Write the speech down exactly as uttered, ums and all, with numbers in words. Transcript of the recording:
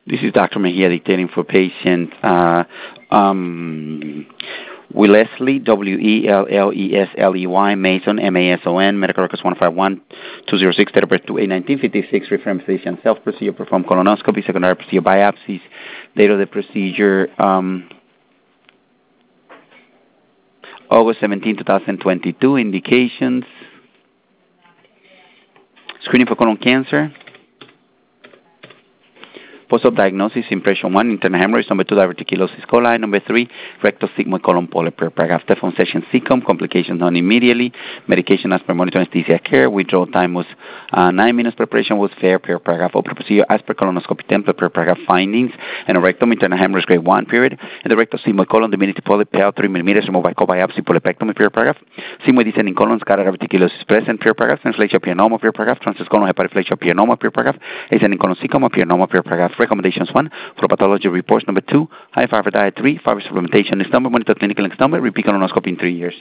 This is Doctor Mejia dictating for patient uh, um, Wellesley, W E L L E S L E Y, Mason, M A S O N, medical records one five one two zero six, date of birth two eight nineteen fifty-six, reference physician, self-procedure, perform colonoscopy, secondary procedure, biopsies, date of the procedure, um, August seventeenth, twenty twenty-two, indications, screening for colon cancer, post-op diagnosis, impression one, internal hemorrhoids, number two, diverticulosis coli, number three, rectal sigmoid colon polyp, per paragraph, Telephone session C C O M, complications done immediately, medication as per monitor anesthesia care, withdrawal time was uh, nine minutes, preparation was fair, per paragraph, open procedure as per colonoscopy template, per paragraph, findings, and a rectum, internal hemorrhoids grade one, period, and the rectal sigmoid colon, diminutive polyp, P L three millimeters, removed by co-biopsy, polypectomy, per paragraph, sigmoid descending colon, scatter diverticulosis present, per paragraph, transflexion pianoma, per paragraph, transcolon hyperflexion pianoma, per paragraph, ascending colon C C O M, pianoma, per paragraph. Recommendations one, for pathology reports. Number two, high fiber diet. Three, fiber supplementation. Next number, monitor clinical. Next number, repeat colonoscopy in three years.